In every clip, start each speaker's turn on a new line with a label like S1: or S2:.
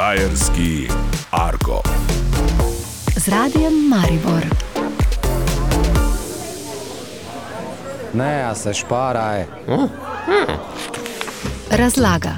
S1: Štajerski Argo.
S2: Z Radiem Maribor.
S3: Ne, se šparaj.
S2: Razlaga.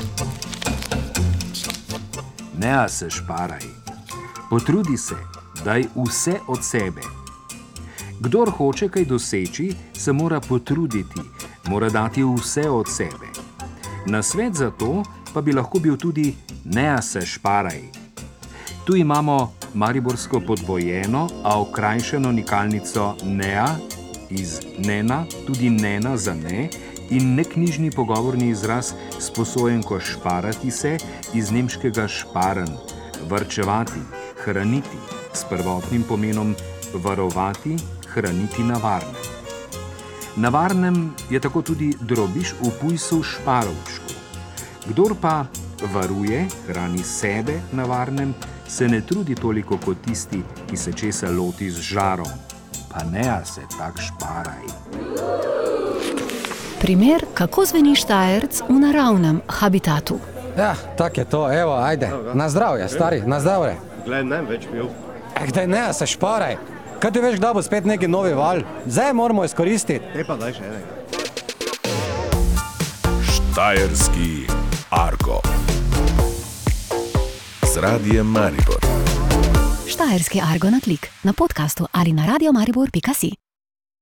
S4: Ne, se šparaj. Potrudi se, daj vse od sebe. Kdor hoče kaj doseči, se mora potruditi, mora dati vse od sebe. Nasvet za to pa bi lahko bil tudi ne, se šparaj. Tu imamo mariborsko podvojeno, a okrajšano nikalnico nea, iz nena, tudi nena za ne, in neknjižni pogovorni izraz sposojenko šparati se iz nemškega šparen, varčevati, hraniti, s prvotnim pomenom varovati, hraniti na varnem. Na varnem je tako tudi drobiž v pujsu šparovčku. Kdor pa varuje, hrani sebe na varnem, se ne trudi toliko kot tisti, ki se česa loti z žarom. Pa ne, se tak šparaj.
S2: Primer, kako zveni Štajerc v naravnem habitatu.
S3: Ja, tak je to, evo, ajde. Na zdravje, stari, na zdravje.
S5: Glej, ne več bil.
S3: Daj, ne, se šparaj. Kaj ti veš, kdaj bo spet neki novi val? Zdaj moramo izkoristiti.
S5: Te pa daj še enega.
S1: Štajerski Argo. Z Radiem Maribor.
S2: Štajerski Argo na klik, na podcastu ali na radiomaribor.si.